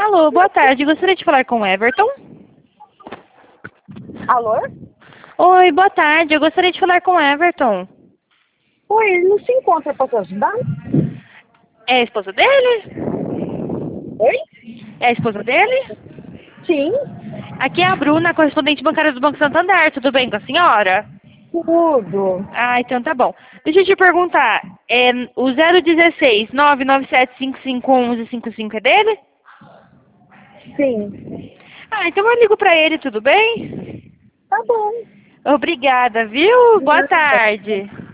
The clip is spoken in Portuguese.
Alô, boa tarde. Gostaria de falar com o Everton. Alô? Oi, boa tarde. Eu gostaria de falar com o Everton. Oi, ele não se encontra, posso ajudar? É a esposa dele? Oi? É a esposa dele? Sim, Aqui é a Bruna, correspondente bancária do Banco Santander. Tudo bem com a senhora? tudo. Ah, então tá bom. Deixa eu te perguntar. O 016 997551155 é dele? Sim. Ah, então eu ligo pra ele, tudo bem? Tá bom. Obrigada, viu? De Boa nada. tarde.